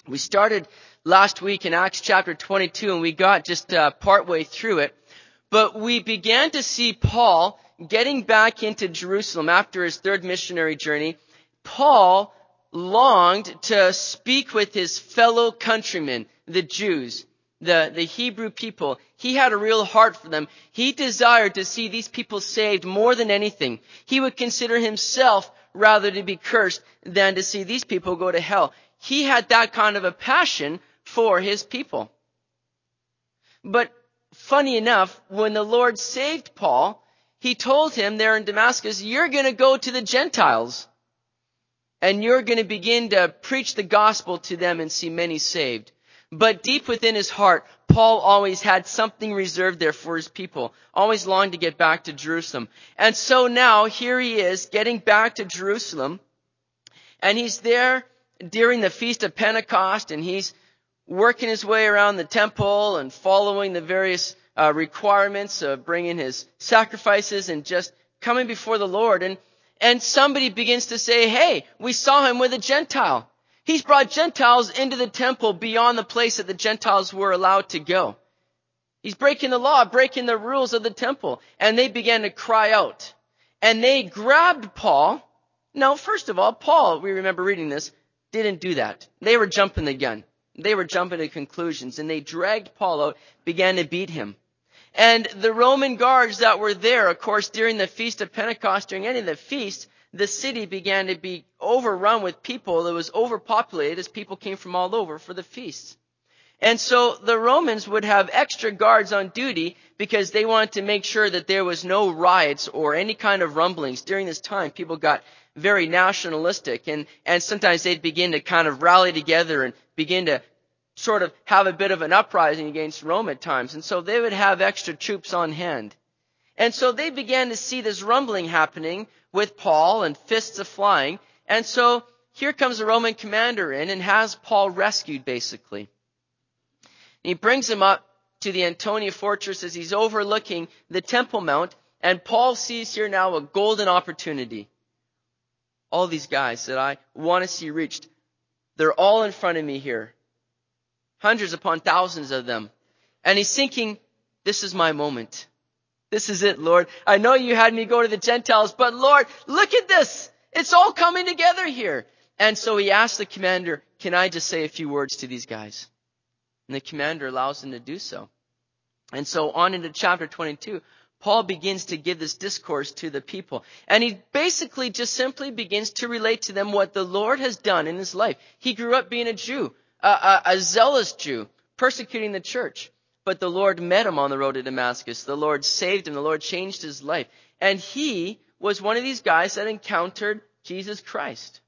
We started last week in Acts chapter 22, and we got just partway through it. But we began to see Paul getting back into Jerusalem after his third missionary journey. Paul longed to speak with his fellow countrymen, the Jews, the Hebrew people. He had a real heart for them. He desired to see these people saved more than anything. He would consider himself rather to be cursed than to see these people go to hell. He had that kind of a passion for his people. But funny enough, when the Lord saved Paul, he told him there in Damascus, you're going to go to the Gentiles and you're going to begin to preach the gospel to them and see many saved. But deep within his heart, Paul always had something reserved there for his people, always longed to get back to Jerusalem. And so now here he is getting back to Jerusalem, and he's there during the Feast of Pentecost, and he's working his way around the temple and following the various requirements of bringing his sacrifices and just coming before the Lord. And somebody begins to say, hey, we saw him with a Gentile. He's brought Gentiles into the temple beyond the place that the Gentiles were allowed to go. He's breaking the law, breaking the rules of the temple. And they began to cry out. And they grabbed Paul. Now, first of all, Paul, we remember reading this, didn't do that. They were jumping the gun. They were jumping to conclusions, and they dragged Paul out, began to beat him. And the Roman guards that were there, of course, during the Feast of Pentecost, during any of the feasts, the city began to be overrun with people. It was overpopulated as people came from all over for the feasts. And so the Romans would have extra guards on duty because they wanted to make sure that there was no riots or any kind of rumblings. During this time, people got very nationalistic, and sometimes they'd begin to kind of rally together and begin to sort of have a bit of an uprising against Rome at times. And so they would have extra troops on hand. And so they began to see this rumbling happening with Paul and fists a-flying. And so here comes the Roman commander in and has Paul rescued, basically. He brings him up to the Antonia fortress as he's overlooking the Temple Mount. And Paul sees here now a golden opportunity. All these guys that I want to see reached, they're all in front of me here. Hundreds upon thousands of them. And he's thinking, this is my moment. This is it, Lord. I know you had me go to the Gentiles, but Lord, look at this. It's all coming together here. And so he asked the commander, can I just say a few words to these guys? And the commander allows him to do so. And so on into chapter 22, Paul begins to give this discourse to the people. And he basically just simply begins to relate to them what the Lord has done in his life. He grew up being a Jew, a zealous Jew, persecuting the church. But the Lord met him on the road to Damascus. The Lord saved him. The Lord changed his life. And he was one of these guys that encountered Jesus Christ.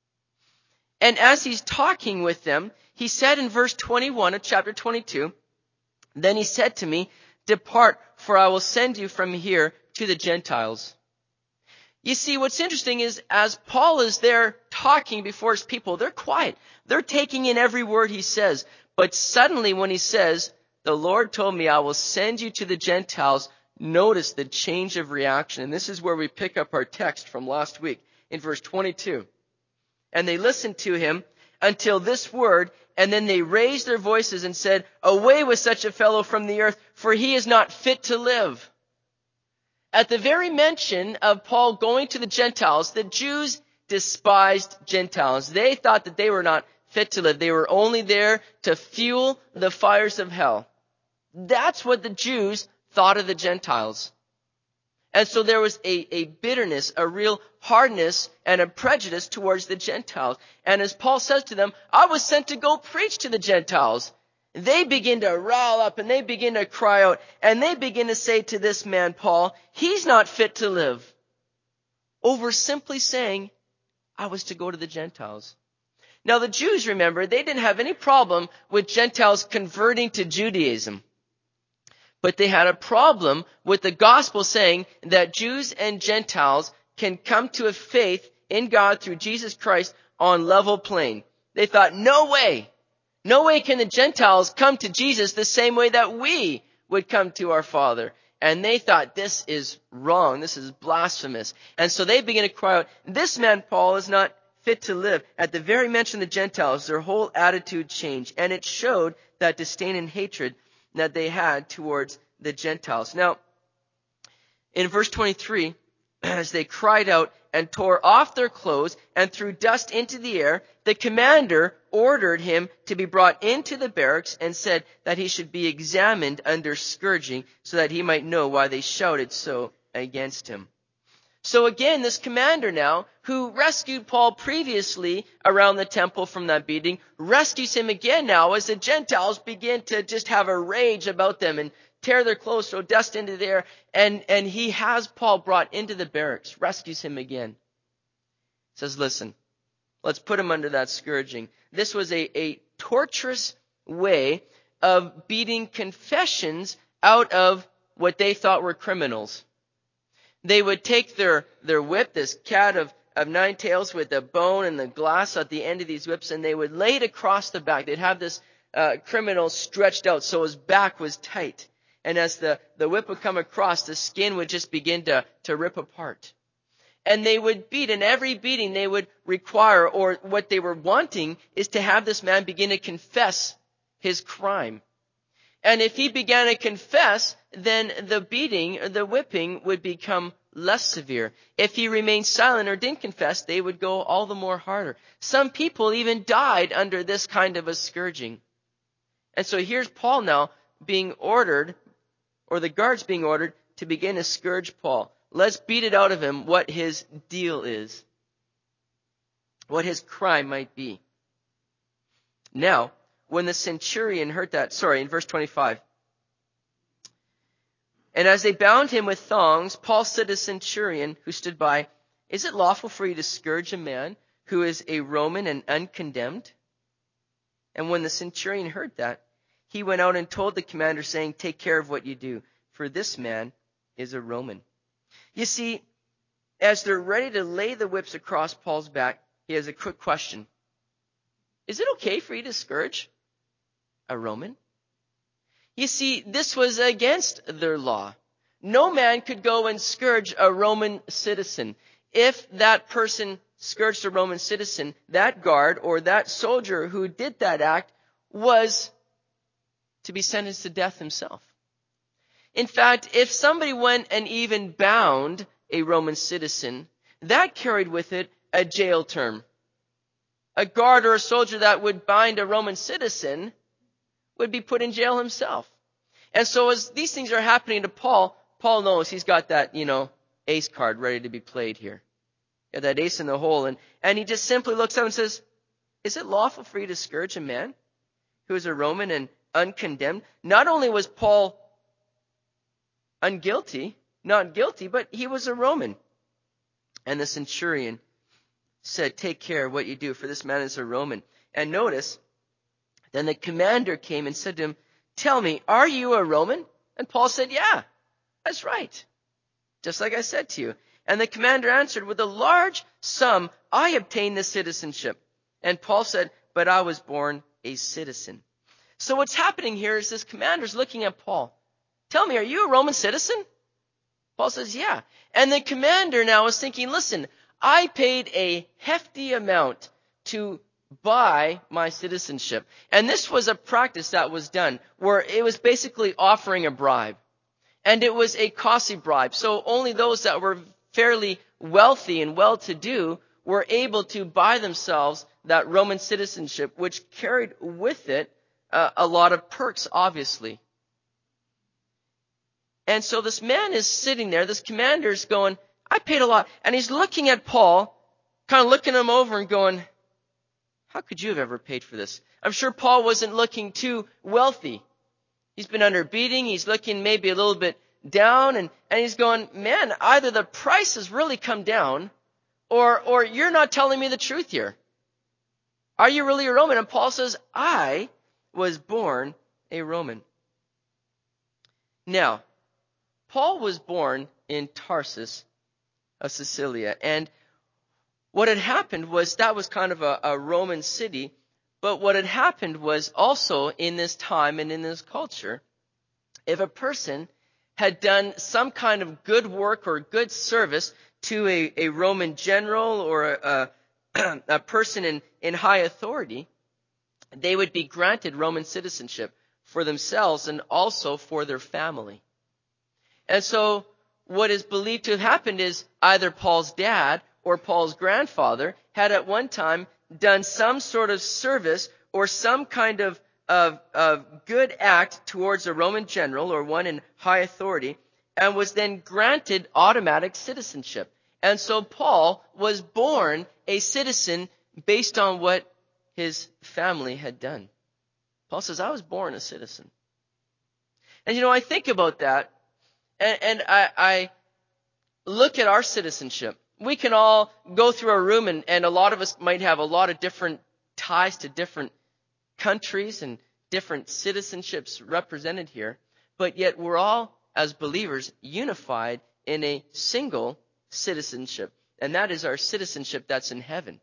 And as he's talking with them, he said in verse 21 of chapter 22, then he said to me, depart, for I will send you from here to the Gentiles. You see, what's interesting is as Paul is there talking before his people, they're quiet. They're taking in every word he says. But suddenly when he says, the Lord told me I will send you to the Gentiles, notice the change of reaction. And this is where we pick up our text from last week in verse 22. And they listened to him until this word, and then they raised their voices and said, away with such a fellow from the earth, for he is not fit to live. At the very mention of Paul going to the Gentiles, the Jews despised Gentiles. They thought that they were not fit to live. They were only there to fuel the fires of hell. That's what the Jews thought of the Gentiles. And so there was a bitterness, a real hardness, and a prejudice towards the Gentiles. And as Paul says to them, I was sent to go preach to the Gentiles. They begin to rile up and they begin to cry out. And they begin to say to this man, Paul, he's not fit to live. Over simply saying, I was to go to the Gentiles. Now the Jews, remember, they didn't have any problem with Gentiles converting to Judaism. But they had a problem with the gospel saying that Jews and Gentiles can come to a faith in God through Jesus Christ on level plane. They thought, no way can the Gentiles come to Jesus the same way that we would come to our Father. And they thought, this is wrong, this is blasphemous. And so they began to cry out, this man Paul is not fit to live. At the very mention of the Gentiles, their whole attitude changed, and it showed that disdain and hatred that they had towards the Gentiles. Now, in verse 23, as they cried out and tore off their clothes and threw dust into the air, the commander ordered him to be brought into the barracks and said that he should be examined under scourging so that he might know why they shouted so against him. So again, this commander now, who rescued Paul previously around the temple from that beating, rescues him again now as the Gentiles begin to just have a rage about them and tear their clothes, throw dust into the air, and he has Paul brought into the barracks, rescues him again. Says, listen, let's put him under that scourging. This was a torturous way of beating confessions out of what they thought were criminals. They would take their whip, this cat of 9 tails with the bone and the glass at the end of these whips, and they would lay it across the back. They'd have this criminal stretched out so his back was tight. And as the whip would come across, the skin would just begin to rip apart. And they would beat, and every beating they would require, or what they were wanting, is to have this man begin to confess his crime. And if he began to confess, then the beating, the whipping, would become less severe. If he remained silent or didn't confess, they would go all the more harder. Some people even died under this kind of a scourging. And so here's Paul now being ordered, or the guards being ordered, to begin to scourge Paul. Let's beat it out of him what his deal is, what his crime might be. Now, when the centurion heard that, in verse 25. And as they bound him with thongs, Paul said to the centurion who stood by, "Is it lawful for you to scourge a man who is a Roman and uncondemned?" And when the centurion heard that, he went out and told the commander, saying, "Take care of what you do, for this man is a Roman." You see, as they're ready to lay the whips across Paul's back, he has a quick question. Is it okay for you to scourge a Roman? You see, this was against their law. No man could go and scourge a Roman citizen. If that person scourged a Roman citizen, that guard or that soldier who did that act was to be sentenced to death himself. In fact, if somebody went and even bound a Roman citizen, that carried with it a jail term. A guard or a soldier that would bind a Roman citizen would be put in jail himself. And so as these things are happening to Paul, Paul knows he's got that, ace card ready to be played here. Yeah, that ace in the hole. And he just simply looks up and says, "Is it lawful for you to scourge a man who is a Roman and uncondemned?" Not only was Paul not guilty, but he was a Roman. And the centurion said, "Take care of what you do, for this man is a Roman." And notice, then the commander came and said to him, "Tell me, are you a Roman?" And Paul said, "Yeah, that's right. Just like I said to you." And the commander answered, "With a large sum I obtained this citizenship." And Paul said, "But I was born a citizen." So what's happening here is this commander's looking at Paul. "Tell me, are you a Roman citizen?" Paul says, "Yeah." And the commander now is thinking, listen, I paid a hefty amount to buy my citizenship. And this was a practice that was done where it was basically offering a bribe. And it was a costly bribe. So only those that were fairly wealthy and well-to-do were able to buy themselves that Roman citizenship, which carried with it a lot of perks, obviously. And so this man is sitting there, this commander's going, "I paid a lot." And he's looking at Paul, kind of looking him over and going, "How could you have ever paid for this?" I'm sure Paul wasn't looking too wealthy. He's been under beating. He's looking maybe a little bit down and he's going, "Man, either the price has really come down or you're not telling me the truth here. Are you really a Roman?" And Paul says, "I was born a Roman." Now, Paul was born in Tarsus of Cilicia, and what had happened was that was kind of a Roman city, but what had happened was also in this time and in this culture, if a person had done some kind of good work or good service to a Roman general or a person in high authority, they would be granted Roman citizenship for themselves and also for their family. And so what is believed to have happened is either Paul's dad or Paul's grandfather had at one time done some sort of service or some kind of good act towards a Roman general or one in high authority, and was then granted automatic citizenship. And so Paul was born a citizen based on what his family had done. Paul says, I was born a citizen. And I think about that, and I look at our citizenship. We can all go through a room, and a lot of us might have a lot of different ties to different countries and different citizenships represented here, but yet we're all, as believers, unified in a single citizenship, and that is our citizenship that's in heaven.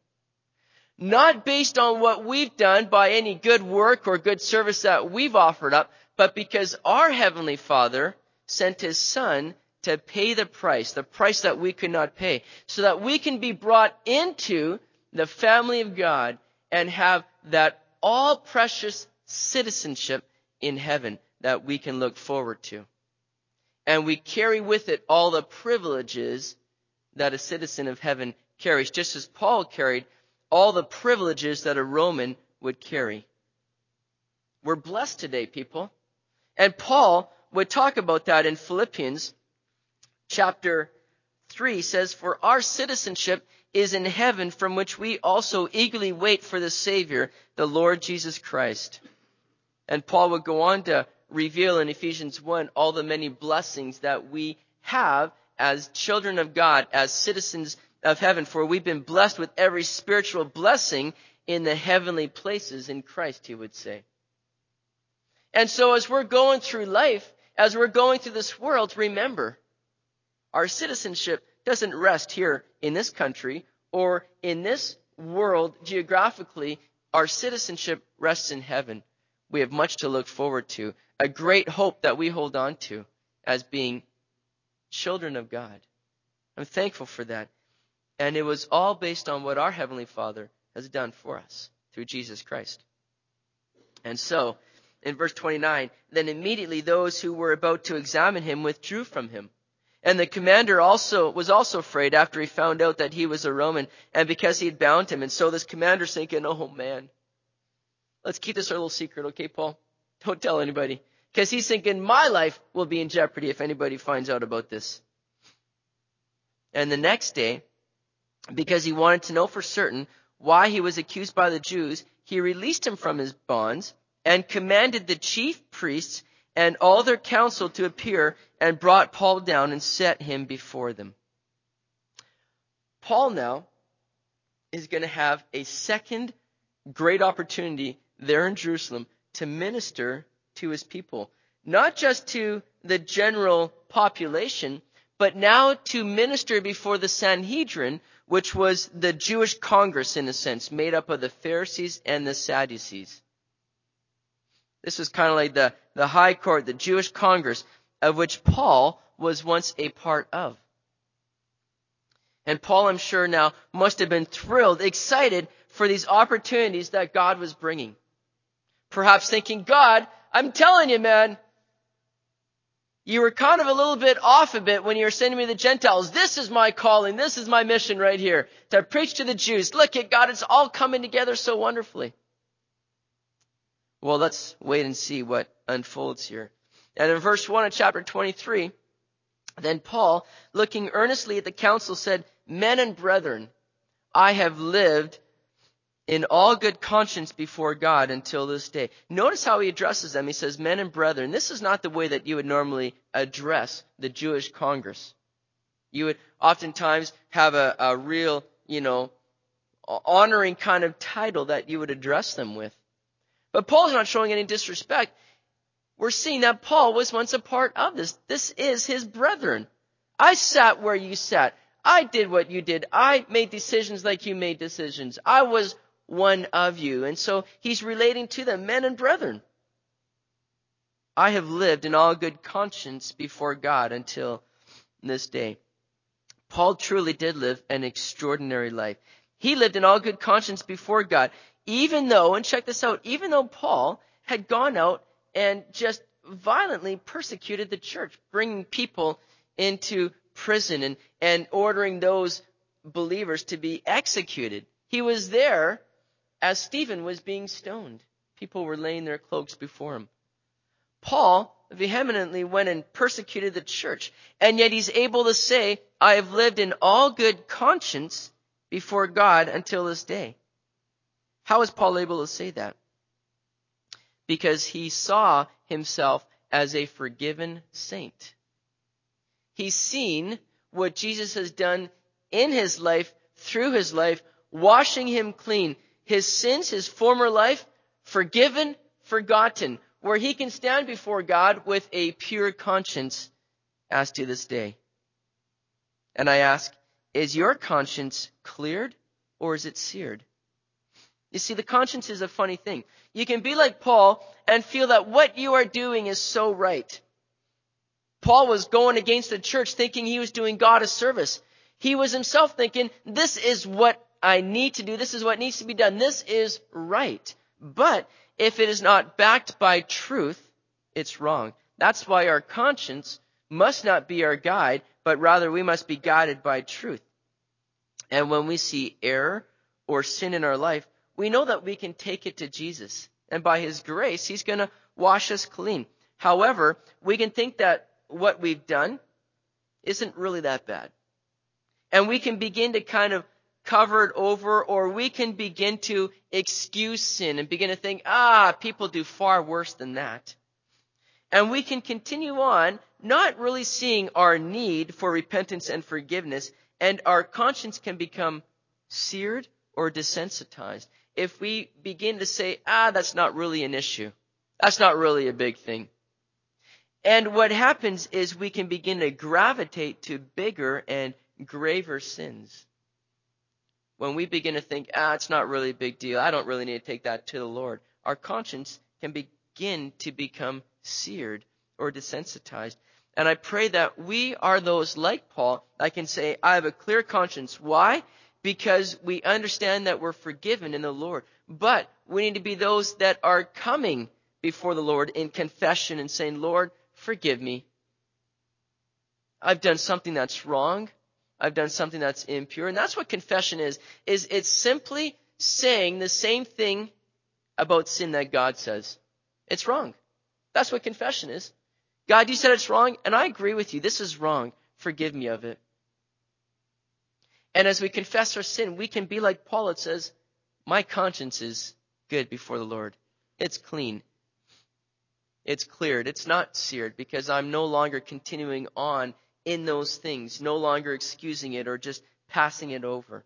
Not based on what we've done by any good work or good service that we've offered up, but because our Heavenly Father sent His Son to pay the price that we could not pay, so that we can be brought into the family of God and have that all precious citizenship in heaven that we can look forward to. And we carry with it all the privileges that a citizen of heaven carries, just as Paul carried all the privileges that a Roman would carry. We're blessed today, people. And Paul would talk about that in Philippians chapter 3, says, "For our citizenship is in heaven, from which we also eagerly wait for the Savior, the Lord Jesus Christ." And Paul would go on to reveal in Ephesians 1 all the many blessings that we have as children of God, as citizens of heaven, for we've been blessed with every spiritual blessing in the heavenly places in Christ, he would say. And so as we're going through life, as we're going through this world, remember, our citizenship doesn't rest here in this country or in this world geographically. Our citizenship rests in heaven. We have much to look forward to, a great hope that we hold on to as being children of God. I'm thankful for that. And it was all based on what our Heavenly Father has done for us through Jesus Christ. And so, in verse 29, then immediately those who were about to examine him withdrew from him. And the commander was also afraid after he found out that he was a Roman, and because he had bound him. And so this commander's thinking, oh man, let's keep this our little secret, okay, Paul? Don't tell anybody. Because he's thinking, my life will be in jeopardy if anybody finds out about this. And the next day, because he wanted to know for certain why he was accused by the Jews, he released him from his bonds and commanded the chief priests and all their council to appear, and brought Paul down and set him before them. Paul now is going to have a second great opportunity there in Jerusalem to minister to his people. Not just to the general population, but now to minister before the Sanhedrin, which was the Jewish Congress in a sense, made up of the Pharisees and the Sadducees. This was kind of like the high court, the Jewish Congress, of which Paul was once a part of. And Paul, I'm sure now, must have been thrilled, excited for these opportunities that God was bringing. Perhaps thinking, God, I'm telling you, man, you were kind of a little bit off a bit when you were sending me to the Gentiles. This is my calling. This is my mission right here, to preach to the Jews. Look at God, it's all coming together so wonderfully. Well, let's wait and see what unfolds here. And in verse 1 of chapter 23, then Paul, looking earnestly at the council, said, "Men and brethren, I have lived in all good conscience before God until this day." Notice how he addresses them. He says, "Men and brethren." This is not the way that you would normally address the Jewish Congress. You would oftentimes have a real, honoring kind of title that you would address them with. But Paul's not showing any disrespect. We're seeing that Paul was once a part of this. This is his brethren. I sat where you sat. I did what you did. I made decisions like you made decisions. I was one of you. And so he's relating to them, men and brethren. I have lived in all good conscience before God until this day. Paul truly did live an extraordinary life. He lived in all good conscience before God, even though, and check this out, even though Paul had gone out and just violently persecuted the church, bringing people into prison and ordering those believers to be executed. He was there as Stephen was being stoned. People were laying their cloaks before him. Paul vehemently went and persecuted the church, and yet he's able to say, I have lived in all good conscience before God until this day. How is Paul able to say that? Because he saw himself as a forgiven saint. He's seen what Jesus has done in his life, through his life, washing him clean. His sins, his former life, forgiven, forgotten, where he can stand before God with a pure conscience as to this day. And I ask, is your conscience cleared or is it seared? You see, the conscience is a funny thing. You can be like Paul and feel that what you are doing is so right. Paul was going against the church thinking he was doing God a service. He was himself thinking, this is what I need to do. This is what needs to be done. This is right. But if it is not backed by truth, it's wrong. That's why our conscience must not be our guide, but rather we must be guided by truth. And when we see error or sin in our life, we know that we can take it to Jesus. And by his grace, he's going to wash us clean. However, we can think that what we've done isn't really that bad. And we can begin to kind of cover it over, or we can begin to excuse sin and begin to think, people do far worse than that. And we can continue on not really seeing our need for repentance and forgiveness, and our conscience can become seared or desensitized if we begin to say, that's not really an issue. That's not really a big thing. And what happens is we can begin to gravitate to bigger and graver sins. When we begin to think, it's not really a big deal, I don't really need to take that to the Lord, our conscience can begin to become seared or desensitized. And I pray that we are those like Paul that can say, I have a clear conscience. Why? Because we understand that we're forgiven in the Lord. But we need to be those that are coming before the Lord in confession and saying, Lord, forgive me. I've done something that's wrong. I've done something that's impure. And that's what confession is it's simply saying the same thing about sin that God says. It's wrong. That's what confession is. God, you said it's wrong, and I agree with you. This is wrong. Forgive me of it. And as we confess our sin, we can be like Paul. It says, my conscience is good before the Lord. It's clean. It's cleared. It's not seared because I'm no longer continuing on in those things, no longer excusing it or just passing it over.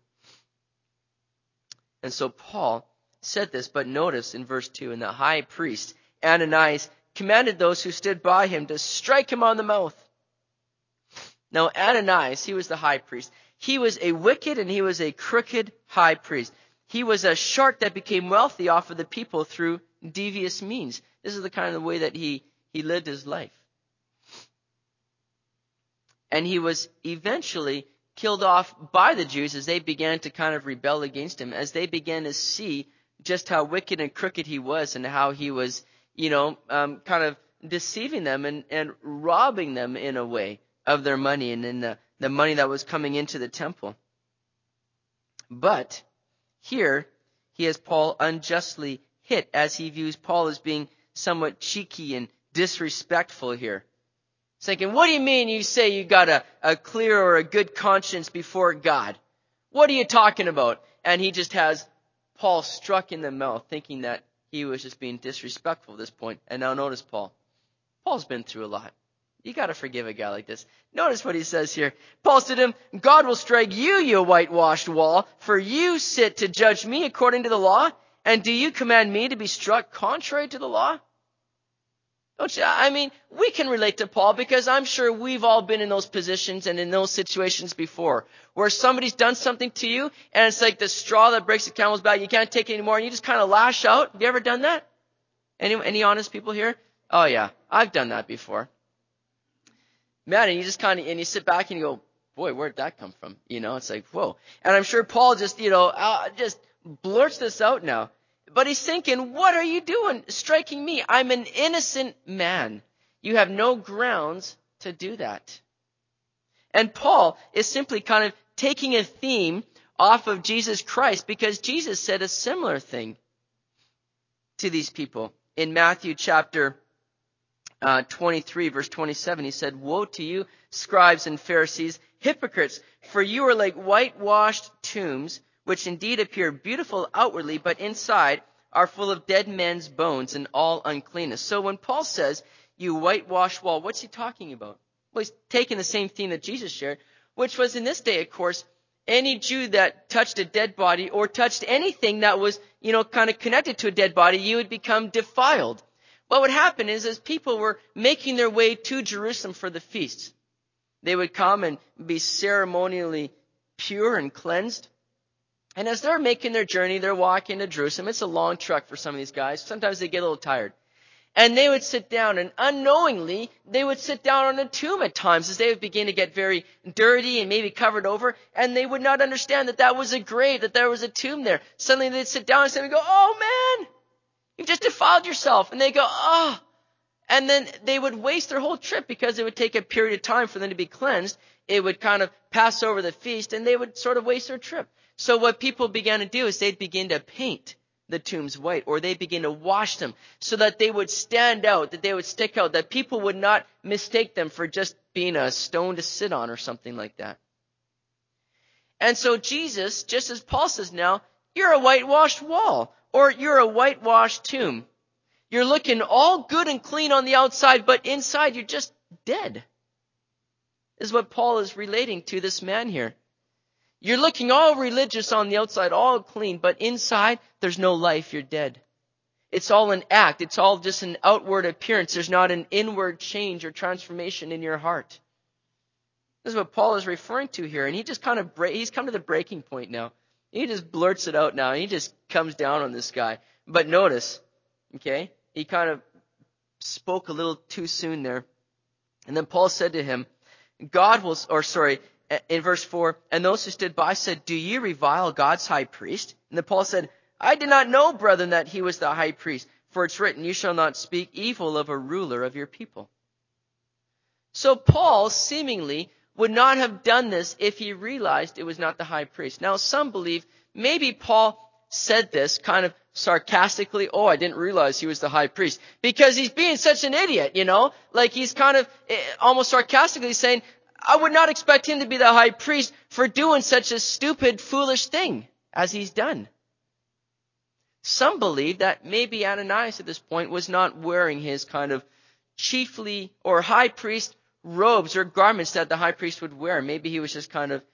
And so Paul said this, but notice in verse 2, and the high priest, Ananias, commanded those who stood by him to strike him on the mouth. Now Ananias, he was the high priest. He was a wicked and he was a crooked high priest. He was a shark that became wealthy off of the people through devious means. This is the kind of way that he lived his life. And he was eventually killed off by the Jews as they began to kind of rebel against him, as they began to see just how wicked and crooked he was and how he was, kind of deceiving them and robbing them in a way of their money and in the money that was coming into the temple. But here he has Paul unjustly hit as he views Paul as being somewhat cheeky and disrespectful here. He's thinking, what do you mean you say you got a clear or a good conscience before God? What are you talking about? And he just has Paul struck in the mouth, thinking that he was just being disrespectful at this point. And now notice Paul. Paul's been through a lot. You got to forgive a guy like this. Notice what he says here. Paul said to him, God will strike you, you whitewashed wall, for you sit to judge me according to the law. And do you command me to be struck contrary to the law? Don't you? I mean, we can relate to Paul because I'm sure we've all been in those positions and in those situations before where somebody's done something to you and it's like the straw that breaks the camel's back. You can't take it anymore and you just kind of lash out. Have you ever done that? Any honest people here? Oh yeah, I've done that before. Man, and you just kind of, and you sit back and you go, boy, where'd that come from? It's like, whoa. And I'm sure Paul just, just blurts this out now. But he's thinking, what are you doing striking me? I'm an innocent man. You have no grounds to do that. And Paul is simply kind of taking a theme off of Jesus Christ because Jesus said a similar thing to these people. In Matthew chapter 23, verse 27, he said, "Woe to you, scribes and Pharisees, hypocrites, for you are like whitewashed tombs, which indeed appear beautiful outwardly, but inside are full of dead men's bones and all uncleanness." So when Paul says, you whitewashed wall, what's he talking about? Well, he's taking the same theme that Jesus shared, which was in this day, of course, any Jew that touched a dead body or touched anything that was, kind of connected to a dead body, you would become defiled. What would happen is as people were making their way to Jerusalem for the feasts, they would come and be ceremonially pure and cleansed. And as they're making their journey, they're walking to Jerusalem. It's a long trek for some of these guys. Sometimes they get a little tired. And they would sit down, and unknowingly, they would sit down on a tomb at times as they would begin to get very dirty and maybe covered over, and they would not understand that that was a grave, that there was a tomb there. Suddenly they'd sit down and say, "Oh man, you've just defiled yourself." And they go, "Oh." And then they would waste their whole trip because it would take a period of time for them to be cleansed. It would kind of pass over the feast, and they would sort of waste their trip. So what people began to do is they'd begin to paint the tombs white, or they begin to wash them so that they would stand out, that they would stick out, that people would not mistake them for just being a stone to sit on or something like that. And so Jesus, just as Paul says now, you're a whitewashed wall, or you're a whitewashed tomb. You're looking all good and clean on the outside, but inside you're just dead. This is what Paul is relating to this man here. You're looking all religious on the outside, all clean, but inside, there's no life, you're dead. It's all an act. It's all just an outward appearance. There's not an inward change or transformation in your heart. This is what Paul is referring to here, and he just kind of, he's come to the breaking point now. He just blurts it out now, and he just comes down on this guy. But notice, okay, he kind of spoke a little too soon there. And then Paul said to him, in verse 4, and those who stood by said, "Do ye revile God's high priest?" And then Paul said, "I did not know, brethren, that he was the high priest. For it's written, you shall not speak evil of a ruler of your people." So Paul seemingly would not have done this if he realized it was not the high priest. Now some believe maybe Paul said this kind of sarcastically. "Oh, I didn't realize he was the high priest." Because he's being such an idiot, Like he's kind of almost sarcastically saying, I would not expect him to be the high priest for doing such a stupid, foolish thing as he's done. Some believe that maybe Ananias at this point was not wearing his kind of chiefly or high priest robes or garments that the high priest would wear. Maybe he was just kind of,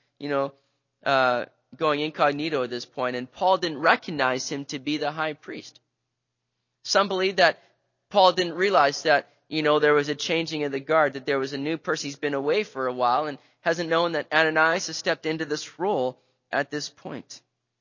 going incognito at this point, and Paul didn't recognize him to be the high priest. Some believe that Paul didn't realize that there was a changing of the guard, that there was a new person. He's been away for a while and hasn't known that Ananias has stepped into this role at this point.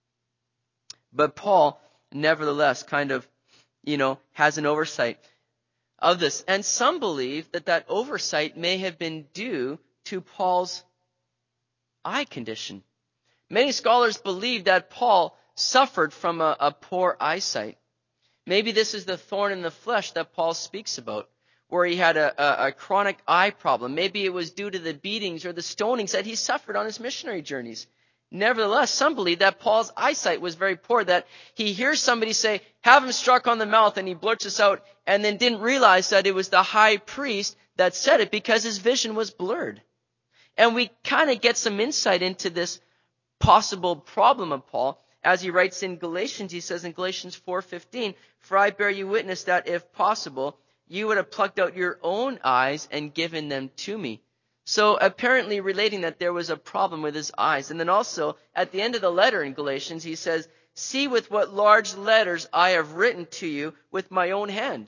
But Paul, nevertheless, kind of, has an oversight of this. And some believe that that oversight may have been due to Paul's eye condition. Many scholars believe that Paul suffered from a poor eyesight. Maybe this is the thorn in the flesh that Paul speaks about, where he had a chronic eye problem. Maybe it was due to the beatings or the stonings that he suffered on his missionary journeys. Nevertheless, some believe that Paul's eyesight was very poor, that he hears somebody say, "Have him struck on the mouth," and he blurts this out, and then didn't realize that it was the high priest that said it because his vision was blurred. And we kind of get some insight into this possible problem of Paul as he writes in Galatians. He says in Galatians 4:15, "For I bear you witness that if possible, you would have plucked out your own eyes and given them to me." So apparently relating that there was a problem with his eyes. And then also at the end of the letter in Galatians, he says, "See with what large letters I have written to you with my own hand."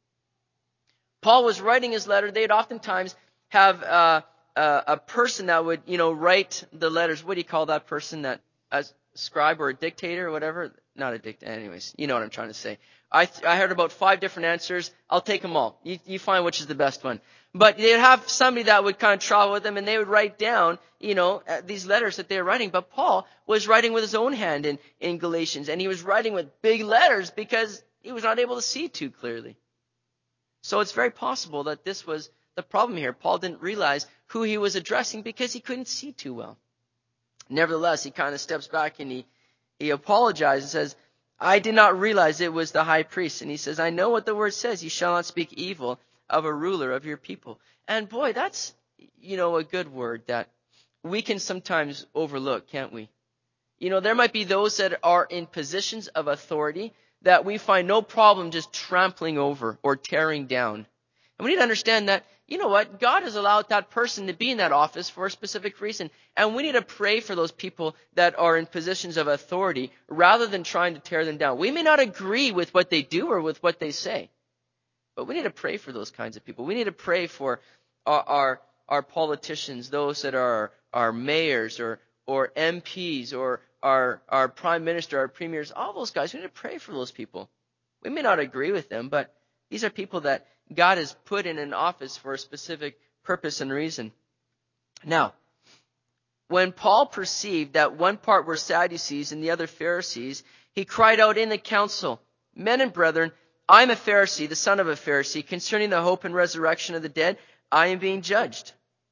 Paul was writing his letter. They'd oftentimes have a person that would, write the letters. What do you call that person? That a scribe or a dictator or whatever? Not a dictator. Anyways, you know what I'm trying to say. I heard about 5 different answers. I'll take them all. You find which is the best one. But they'd have somebody that would kind of travel with them, and they would write down, these letters that they were writing. But Paul was writing with his own hand in Galatians, and he was writing with big letters because he was not able to see too clearly. So it's very possible that this was the problem here. Paul didn't realize who he was addressing because he couldn't see too well. Nevertheless, he kind of steps back and he apologizes and says, I did not realize it was the high priest. And he says, I know what the word says. You shall not speak evil of a ruler of your people. And boy, that's, a good word that we can sometimes overlook, can't we? There might be those that are in positions of authority that we find no problem just trampling over or tearing down. And we need to understand that, God has allowed that person to be in that office for a specific reason. And we need to pray for those people that are in positions of authority rather than trying to tear them down. We may not agree with what they do or with what they say, but we need to pray for those kinds of people. We need to pray for our politicians, those that are our mayors or MPs or our prime minister, our premiers, all those guys. We need to pray for those people. We may not agree with them, but these are people that God has put in an office for a specific purpose and reason. Now, when Paul perceived that one part were Sadducees and the other Pharisees, he cried out in the council, Men and brethren, I am a Pharisee, the son of a Pharisee. Concerning the hope and resurrection of the dead, I am being judged.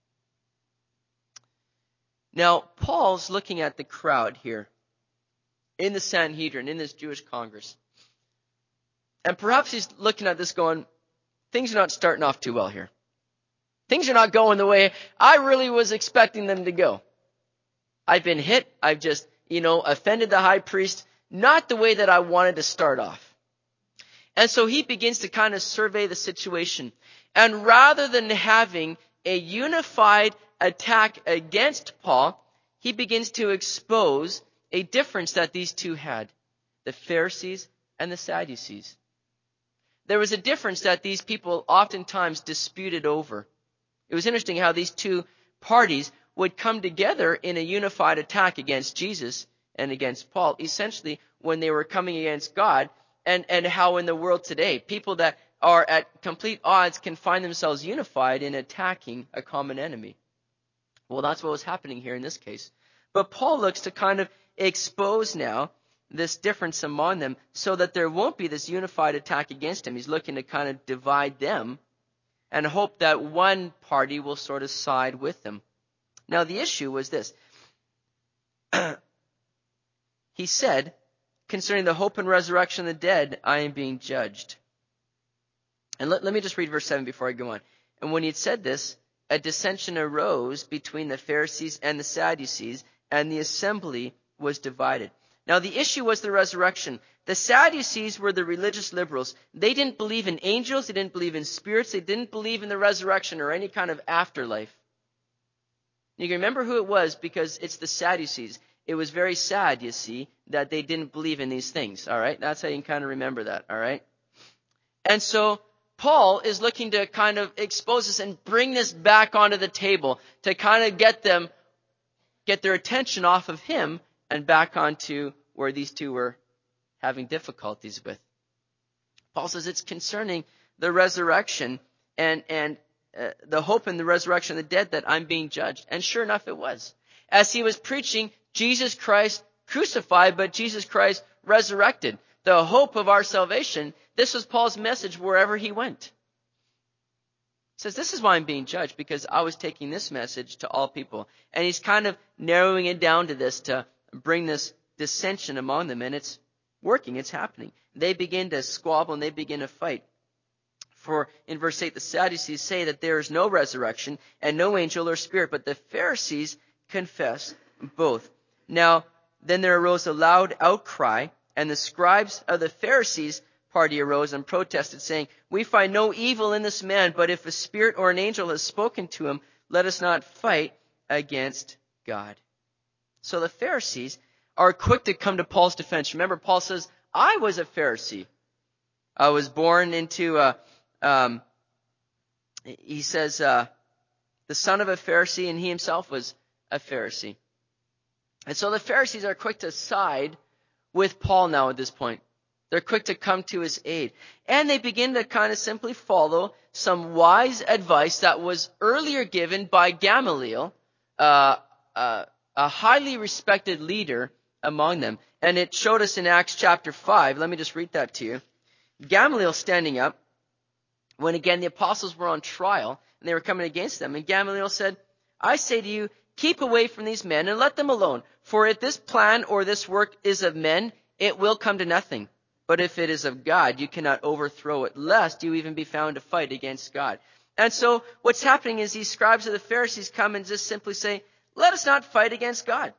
Now, Paul's looking at the crowd here in the Sanhedrin, in this Jewish Congress. And perhaps he's looking at this going, things are not starting off too well here. Things are not going the way I really was expecting them to go. I've been hit. I've just, offended the high priest, not the way that I wanted to start off. And so he begins to kind of survey the situation. And rather than having a unified attack against Paul, he begins to expose a difference that these two had, the Pharisees and the Sadducees. There was a difference that these people oftentimes disputed over. It was interesting how these two parties would come together in a unified attack against Jesus and against Paul, essentially when they were coming against God, and how in the world today, people that are at complete odds can find themselves unified in attacking a common enemy. Well, that's what was happening here in this case. But Paul looks to kind of expose now this difference among them so that there won't be this unified attack against him. He's looking to kind of divide them and hope that one party will sort of side with them. Now, the issue was this. He said, concerning the hope and resurrection of the dead, I am being judged. And let me just read verse 7 before I go on. And when he had said this, a dissension arose between the Pharisees and the Sadducees, and the assembly was divided. Now, the issue was the resurrection. The Sadducees were the religious liberals. They didn't believe in angels. They didn't believe in spirits. They didn't believe in the resurrection or any kind of afterlife. You can remember who it was because it's the Sadducees. It was very sad, you see, that they didn't believe in these things. All right? That's how you can kind of remember that. All right? And so Paul is looking to kind of expose this and bring this back onto the table to kind of get their attention off of him and back onto where these two were having difficulties with. Paul says it's concerning the resurrection and the hope in the resurrection of the dead that I'm being judged. And sure enough, it was. As he was preaching Jesus Christ crucified, but Jesus Christ resurrected, the hope of our salvation, this was Paul's message wherever he went. He says, this is why I'm being judged, because I was taking this message to all people. And he's kind of narrowing it down to this to bring this dissension among them. And it's working. It's happening. They begin to squabble and they begin to fight. For in verse 8, the Sadducees say that there is no resurrection and no angel or spirit, but the Pharisees confess both. Now, then there arose a loud outcry, and the scribes of the Pharisees party arose and protested, saying, we find no evil in this man, but if a spirit or an angel has spoken to him, let us not fight against God. So the Pharisees are quick to come to Paul's defense. Remember, Paul says, I was a Pharisee. I was born into he says, the son of a Pharisee, and he himself was a Pharisee. And so the Pharisees are quick to side with Paul now at this point. They're quick to come to his aid. And they begin to kind of simply follow some wise advice that was earlier given by Gamaliel, a highly respected leader among them. And it showed us in Acts chapter 5. Let me just read that to you. Gamaliel standing up when again the apostles were on trial and they were coming against them. And Gamaliel said, I say to you, keep away from these men and let them alone. For if this plan or this work is of men, it will come to nothing. But if it is of God, you cannot overthrow it, lest you even be found to fight against God. And so what's happening is these scribes of the Pharisees come and just simply say, let us not fight against God.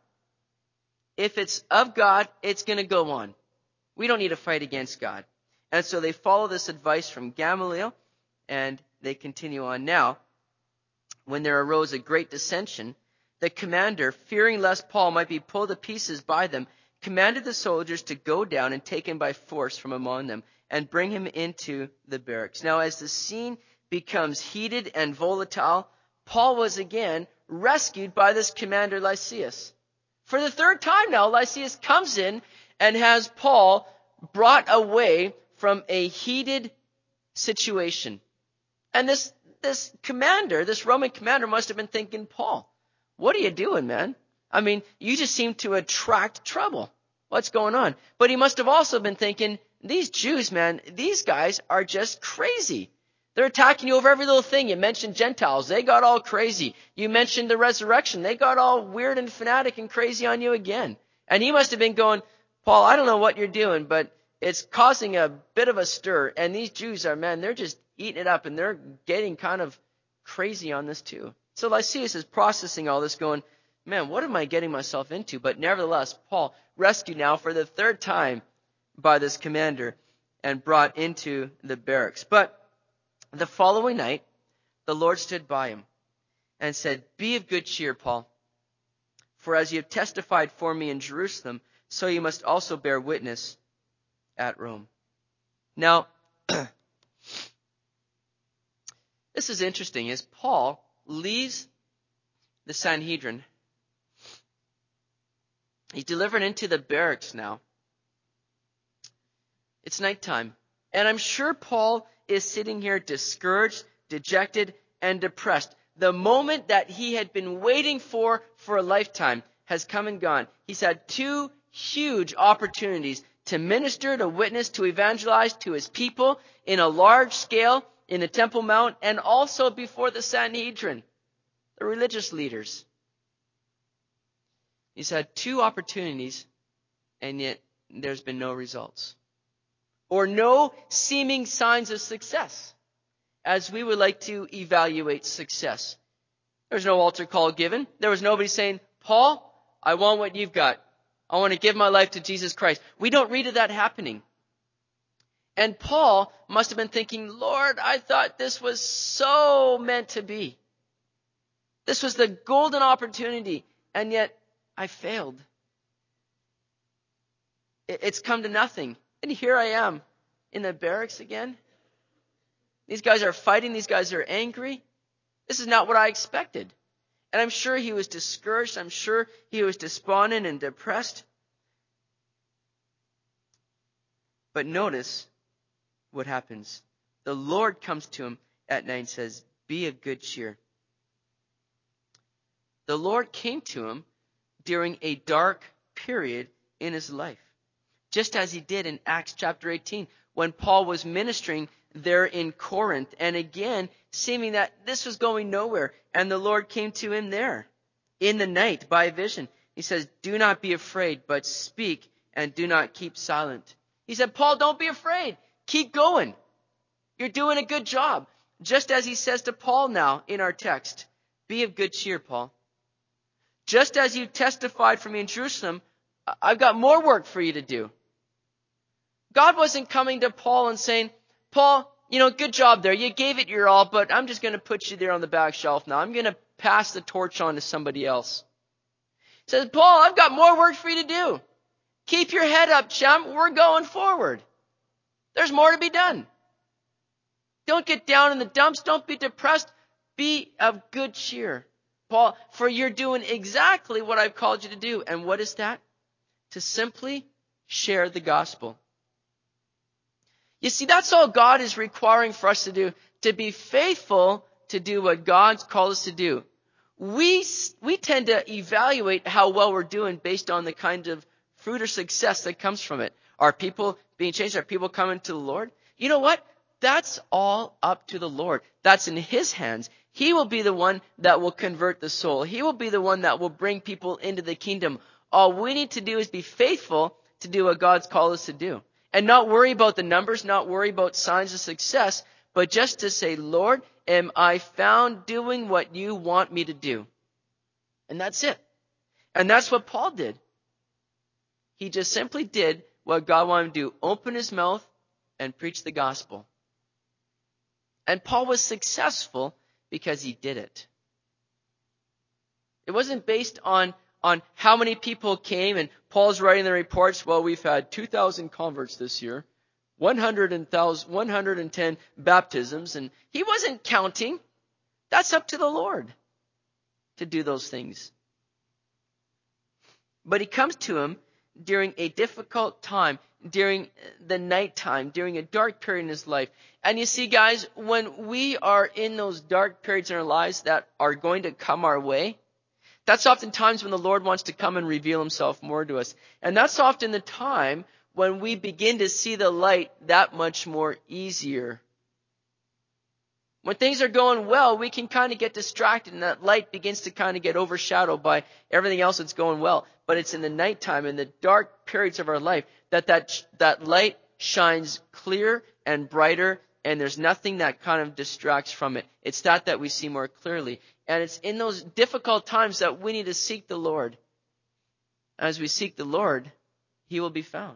If it's of God, it's going to go on. We don't need to fight against God. And so they follow this advice from Gamaliel, and they continue on. Now, when there arose a great dissension, the commander, fearing lest Paul might be pulled to pieces by them, commanded the soldiers to go down and take him by force from among them and bring him into the barracks. Now, as the scene becomes heated and volatile, Paul was again rescued by this commander Lysias. For the third time now, Lysias comes in and has Paul brought away from a heated situation. And this commander, this Roman commander, must have been thinking, Paul, what are you doing, man? I mean, you just seem to attract trouble. What's going on? But he must have also been thinking, these Jews, man, these guys are just crazy. They're attacking you over every little thing. You mentioned Gentiles. They got all crazy. You mentioned the resurrection. They got all weird and fanatic and crazy on you again. And he must have been going, Paul, I don't know what you're doing, but it's causing a bit of a stir. And these Jews are, man, they're just eating it up and they're getting kind of crazy on this too. So Lysias is processing all this going, man, what am I getting myself into? But nevertheless, Paul, rescued now for the third time by this commander and brought into the barracks. But the following night, the Lord stood by him and said, be of good cheer, Paul, for as you have testified for me in Jerusalem, so you must also bear witness at Rome. Now, this is interesting as Paul leaves the Sanhedrin. He's delivered into the barracks now. It's nighttime. And I'm sure Paul is sitting here discouraged, dejected, and depressed. The moment that he had been waiting for a lifetime has come and gone. He's had two huge opportunities to minister, to witness, to evangelize to his people in a large scale in the Temple Mount and also before the Sanhedrin, the religious leaders. He's had two opportunities, and yet there's been no results. Or no seeming signs of success, as we would like to evaluate success. There's no altar call given. There was nobody saying, Paul, I want what you've got. I want to give my life to Jesus Christ. We don't read of that happening. And Paul must have been thinking, Lord, I thought this was so meant to be. This was the golden opportunity, and yet I failed. It's come to nothing. And here I am in the barracks again. These guys are fighting. These guys are angry. This is not what I expected. And I'm sure he was discouraged. I'm sure he was despondent and depressed. But notice what happens. The Lord comes to him at night and says, be of good cheer. The Lord came to him during a dark period in his life. Just as he did in Acts chapter 18 when Paul was ministering there in Corinth. And again, seeming that this was going nowhere. And the Lord came to him there in the night by a vision. He says, do not be afraid, but speak and do not keep silent. He said, Paul, don't be afraid. Keep going. You're doing a good job. Just as he says to Paul now in our text, be of good cheer, Paul. Just as you testified for me in Jerusalem, I've got more work for you to do. God wasn't coming to Paul and saying, Paul, good job there. You gave it your all, but I'm just going to put you there on the back shelf now. I'm going to pass the torch on to somebody else. He says, Paul, I've got more work for you to do. Keep your head up, chum. We're going forward. There's more to be done. Don't get down in the dumps. Don't be depressed. Be of good cheer, Paul, for you're doing exactly what I've called you to do. And what is that? To simply share the gospel. You see, that's all God is requiring for us to do, to be faithful to do what God's called us to do. We tend to evaluate how well we're doing based on the kind of fruit or success that comes from it. Are people being changed? Are people coming to the Lord? You know what? That's all up to the Lord. That's in His hands. He will be the one that will convert the soul. He will be the one that will bring people into the kingdom. All we need to do is be faithful to do what God's called us to do. And not worry about the numbers, not worry about signs of success, but just to say, Lord, am I found doing what you want me to do? And that's it. And that's what Paul did. He just simply did what God wanted him to do. Open his mouth and preach the gospel. And Paul was successful because he did it. It wasn't based on how many people came, and Paul's writing the reports, well, we've had 2,000 converts this year, 110 baptisms, and he wasn't counting. That's up to the Lord to do those things. But he comes to him during a difficult time, during the nighttime, during a dark period in his life. And you see, guys, when we are in those dark periods in our lives that are going to come our way, that's often times when the Lord wants to come and reveal himself more to us. And that's often the time when we begin to see the light that much more easier. When things are going well, we can kind of get distracted and that light begins to kind of get overshadowed by everything else that's going well. But it's in the nighttime, in the dark periods of our life, that light shines clear and brighter, and there's nothing that kind of distracts from it. It's that we see more clearly. And it's in those difficult times that we need to seek the Lord. As we seek the Lord, He will be found.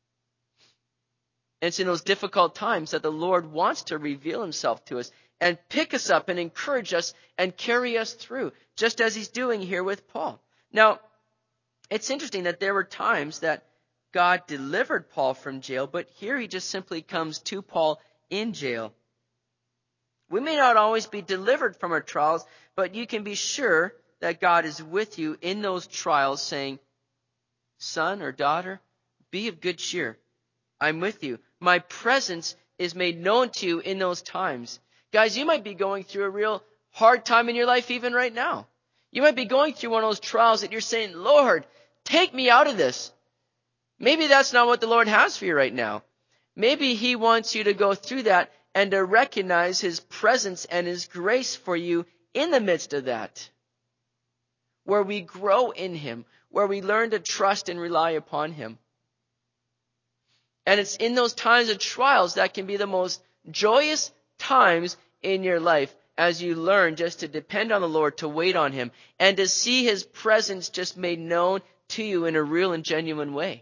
And it's in those difficult times that the Lord wants to reveal Himself to us and pick us up and encourage us and carry us through, just as He's doing here with Paul. Now, it's interesting that there were times that God delivered Paul from jail, but here He just simply comes to Paul in jail. We may not always be delivered from our trials, but you can be sure that God is with you in those trials, saying, son or daughter, be of good cheer. I'm with you. My presence is made known to you in those times. Guys, you might be going through a real hard time in your life even right now. You might be going through one of those trials that you're saying, Lord, take me out of this. Maybe that's not what the Lord has for you right now. Maybe He wants you to go through that and to recognize His presence and His grace for you in the midst of that. Where we grow in Him, where we learn to trust and rely upon Him. And it's in those times of trials that can be the most joyous times in your life as you learn just to depend on the Lord, to wait on Him, and to see His presence just made known to you in a real and genuine way.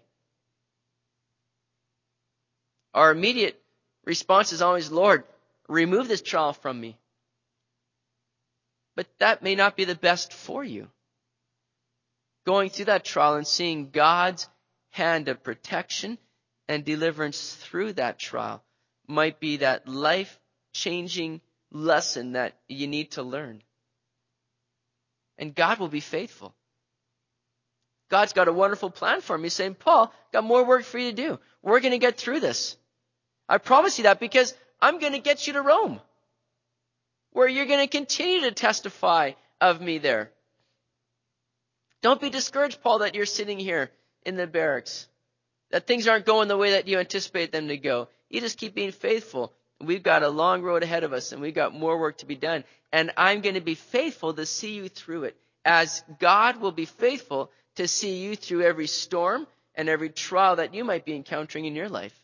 Our immediate response is always, Lord, remove this trial from me. But that may not be the best for you. Going through that trial and seeing God's hand of protection and deliverance through that trial might be that life-changing lesson that you need to learn. And God will be faithful. God's got a wonderful plan for me. He's saying, Paul, got more work for you to do. We're going to get through this. I promise you that because I'm going to get you to Rome, where you're going to continue to testify of me there. Don't be discouraged, Paul, that you're sitting here in the barracks, that things aren't going the way that you anticipate them to go. You just keep being faithful. We've got a long road ahead of us, and we've got more work to be done. And I'm going to be faithful to see you through it, as God will be faithful to see you through every storm and every trial that you might be encountering in your life.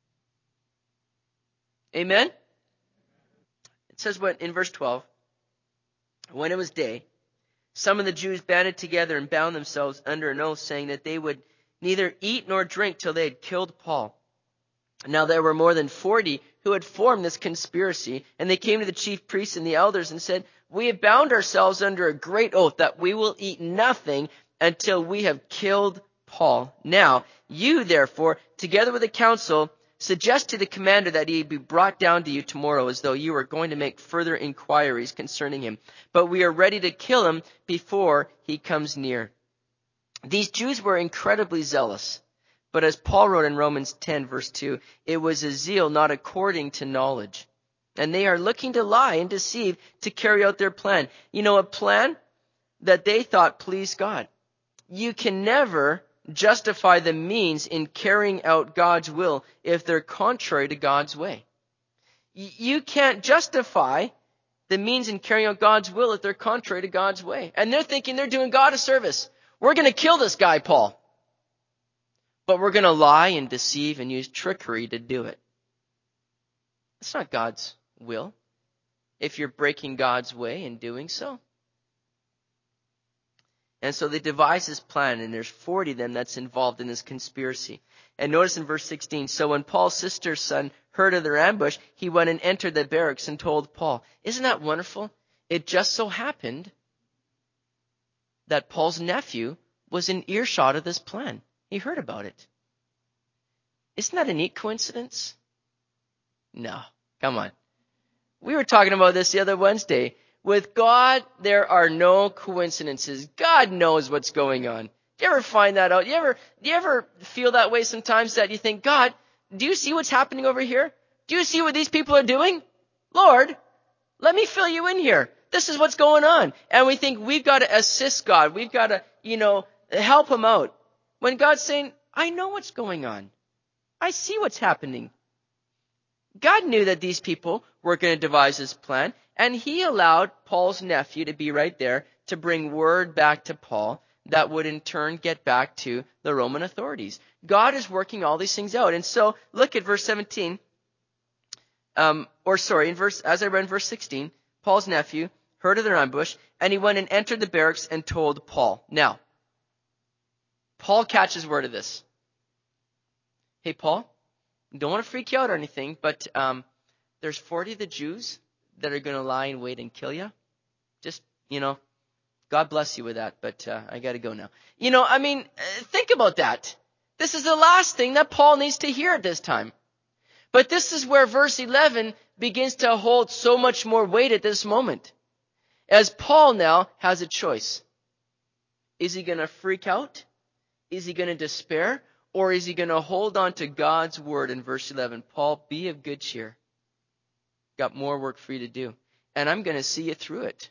Amen? It says what in verse 12, when it was day, some of the Jews banded together and bound themselves under an oath, saying that they would neither eat nor drink till they had killed Paul. Now there were more than 40 who had formed this conspiracy, and they came to the chief priests and the elders and said, we have bound ourselves under a great oath that we will eat nothing until we have killed Paul. Now, you therefore, together with the council, suggest to the commander that he be brought down to you tomorrow, as though you were going to make further inquiries concerning him. But we are ready to kill him before he comes near. These Jews were incredibly zealous, But as Paul wrote in Romans 10, verse 2, it was a zeal not according to knowledge. And they are looking to lie and deceive to carry out their plan. You know, a plan that they thought pleased God. You can never justify the means in carrying out God's will if they're contrary to God's way. You can't justify the means in carrying out God's will if they're contrary to God's way. And they're thinking they're doing God a service. We're going to kill this guy, Paul. But we're going to lie and deceive and use trickery to do it. It's not God's will if you're breaking God's way in doing so. And so they devise this plan, and there's 40 of them that's involved in this conspiracy. And notice in verse 16, so when Paul's sister's son heard of their ambush, he went and entered the barracks and told Paul. Isn't that wonderful? It just so happened that Paul's nephew was in earshot of this plan. He heard about it. Isn't that a neat coincidence? No, come on. We were talking about this the other Wednesday. With God, there are no coincidences. God knows what's going on. Do you ever find that out? Do you ever feel that way sometimes that you think, God, do you see what's happening over here? Do you see what these people are doing? Lord, let me fill you in here. This is what's going on. And we think we've got to assist God. We've got to, help him out. When God's saying, I know what's going on. I see what's happening. God knew that these people were going to devise this plan, and he allowed Paul's nephew to be right there to bring word back to Paul that would in turn get back to the Roman authorities. God is working all these things out. And so look at verse 17. As I read in verse 16, Paul's nephew heard of their ambush, and he went and entered the barracks and told Paul. Now, Paul catches word of this. Hey, Paul, don't want to freak you out or anything, but there's 40 of the Jews that are going to lie in wait and kill you. Just, God bless you with that, but I got to go now. Think about that. This is the last thing that Paul needs to hear at this time. But this is where verse 11 begins to hold so much more weight at this moment. As Paul now has a choice. Is he going to freak out? Is he going to despair? Or is he going to hold on to God's word in verse 11? Paul, be of good cheer. Got more work for you to do. And I'm going to see you through it.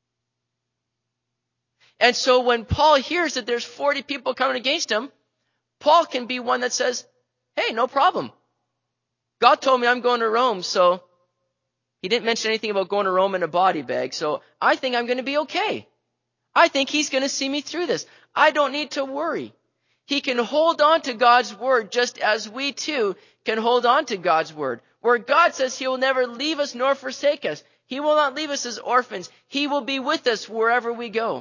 And so when Paul hears that there's 40 people coming against him, Paul can be one that says, hey, no problem. God told me I'm going to Rome, so he didn't mention anything about going to Rome in a body bag, so I think I'm going to be okay. I think he's going to see me through this. I don't need to worry. He can hold on to God's word just as we too can hold on to God's word. Where God says he will never leave us nor forsake us. He will not leave us as orphans. He will be with us wherever we go.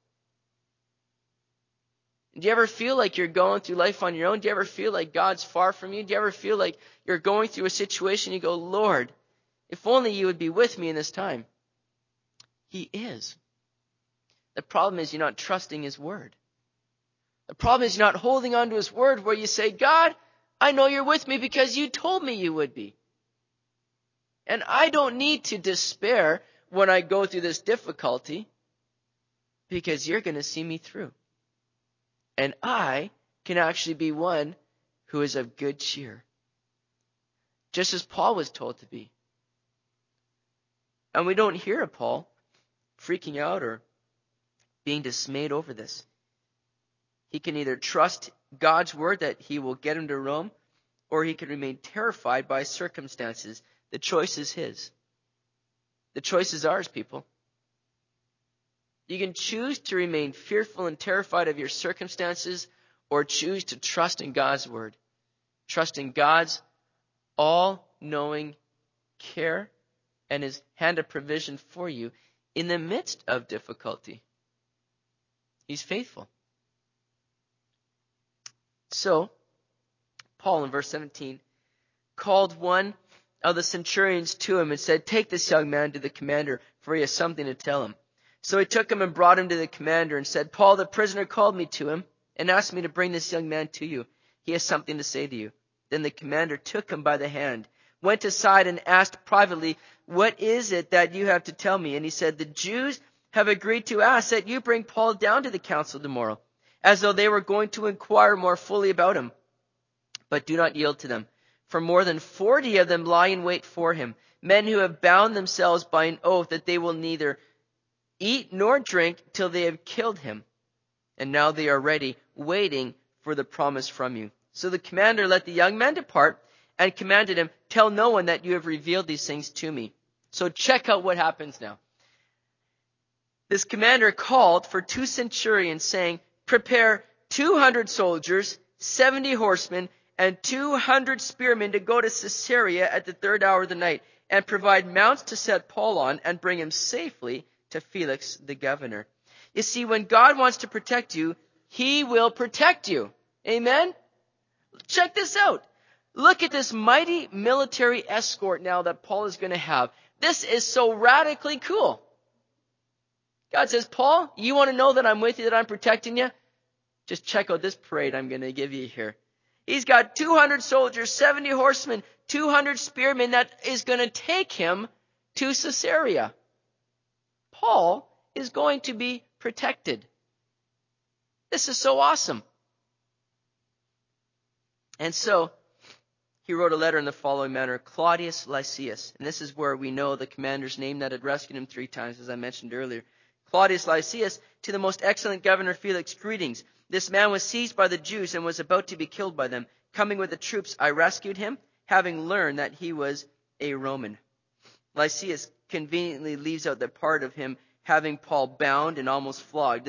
Do you ever feel like you're going through life on your own? Do you ever feel like God's far from you? Do you ever feel like you're going through a situation you go, Lord, if only you would be with me in this time? He is. The problem is you're not trusting his word. The problem is you're not holding on to his word where you say, God, I know you're with me because you told me you would be. And I don't need to despair when I go through this difficulty because you're going to see me through. And I can actually be one who is of good cheer. Just as Paul was told to be. And we don't hear of Paul freaking out or being dismayed over this. He can either trust God's word that he will get him to Rome, or he can remain terrified by circumstances. The choice is his. The choice is ours, people. You can choose to remain fearful and terrified of your circumstances, or choose to trust in God's word. Trust in God's all-knowing care and his hand of provision for you in the midst of difficulty. He's faithful. So, Paul in verse 17 called one of the centurions to him and said, take this young man to the commander, for he has something to tell him. So he took him and brought him to the commander and said, Paul, the prisoner, called me to him and asked me to bring this young man to you. He has something to say to you. Then the commander took him by the hand, went aside and asked privately, what is it that you have to tell me? And he said, the Jews have agreed to ask that you bring Paul down to the council tomorrow, as though they were going to inquire more fully about him. but do not yield to them. For more than 40 of them lie in wait for him, men who have bound themselves by an oath that they will neither eat nor drink till they have killed him. And now they are ready, waiting for the promise from you. So the commander let the young man depart and commanded him, tell no one that you have revealed these things to me. So check out what happens now. This commander called for 2 centurions, saying, prepare 200 soldiers, 70 horsemen, and 200 spearmen to go to Caesarea at the 3rd hour of the night, and provide mounts to set Paul on and bring him safely to Felix the governor. You see, when God wants to protect you, he will protect you. Amen? Check this out. Look at this mighty military escort now that Paul is going to have. This is so radically cool. God says, Paul, you want to know that I'm with you, that I'm protecting you? Just check out this parade I'm going to give you here. He's got 200 soldiers, 70 horsemen, 200 spearmen that is going to take him to Caesarea. Paul is going to be protected. This is so awesome. And so, he wrote a letter in the following manner, Claudius Lysias. And this is where we know the commander's name that had rescued him 3 times, as I mentioned earlier. Claudius Lysias, to the most excellent governor Felix, greetings. This man was seized by the Jews and was about to be killed by them. Coming with the troops, I rescued him, having learned that he was a Roman. Lysias conveniently leaves out the part of him having Paul bound and almost flogged.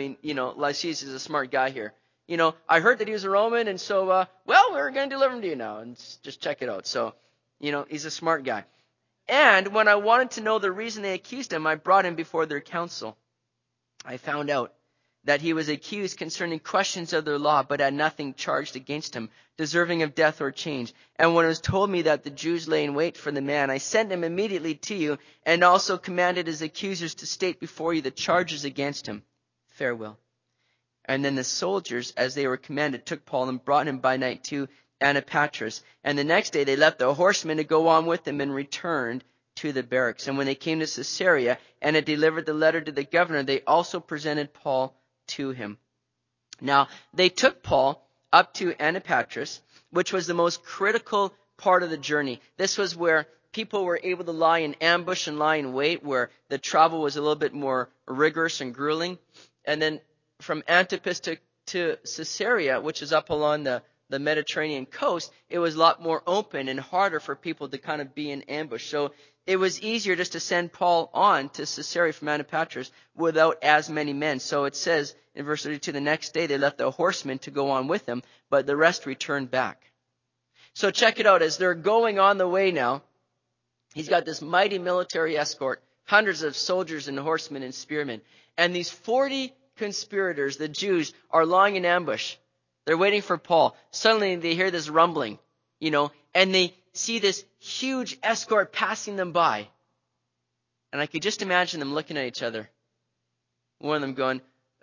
Lysias is a smart guy here. I heard that he was a Roman, and so, we're going to deliver him to you now, and just check it out. So, he's a smart guy. And when I wanted to know the reason they accused him, I brought him before their council. I found out that he was accused concerning questions of their law, but had nothing charged against him, deserving of death or change. And when it was told me that the Jews lay in wait for the man, I sent him immediately to you, and also commanded his accusers to state before you the charges against him. Farewell. And then the soldiers, as they were commanded, took Paul and brought him by night to Antipatris. And the next day they left the horsemen to go on with him and returned to the barracks. And when they came to Caesarea and had delivered the letter to the governor, they also presented Paul to him. Now, they took Paul up to Antipatris, which was the most critical part of the journey. This was where people were able to lie in ambush and lie in wait, where the travel was a little bit more rigorous and grueling. And then from Antipatris to Caesarea, which is up along the Mediterranean coast, it was a lot more open and harder for people to kind of be in ambush. So it was easier just to send Paul on to Caesarea from Antipatris without as many men. So it says in verse 32, the next day they left the horsemen to go on with him, but the rest returned back. So check it out. As they're going on the way now, he's got this mighty military escort, hundreds of soldiers and horsemen and spearmen. And these 40 conspirators, the Jews, are lying in ambush. They're waiting for Paul. Suddenly they hear this rumbling, and they see this huge escort passing them by. And I could just imagine them looking at each other. One of them going,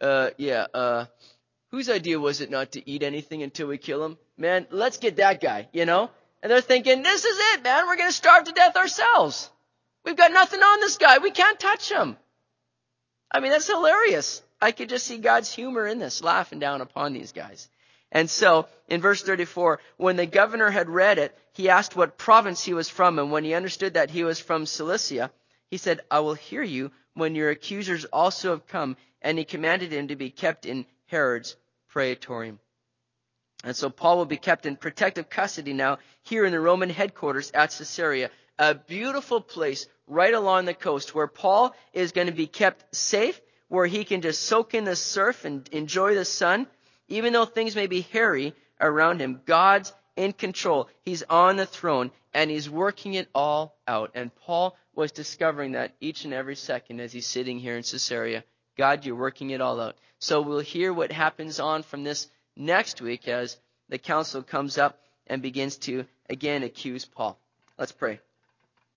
whose idea was it not to eat anything until we kill him? Man, let's get that guy, And they're thinking, this is it, man. We're going to starve to death ourselves. We've got nothing on this guy. We can't touch him. I mean, that's hilarious. I could just see God's humor in this, laughing down upon these guys. And so, in verse 34, when the governor had read it, he asked what province he was from, and when he understood that he was from Cilicia, he said, I will hear you when your accusers also have come, and he commanded him to be kept in Herod's praetorium. And so Paul will be kept in protective custody now here in the Roman headquarters at Caesarea, a beautiful place right along the coast where Paul is going to be kept safe, where he can just soak in the surf and enjoy the sun. Even though things may be hairy around him, God's in control. He's on the throne, and he's working it all out. And Paul was discovering that each and every second as he's sitting here in Caesarea. God, you're working it all out. So we'll hear what happens on from this next week as the council comes up and begins to, again, accuse Paul. Let's pray.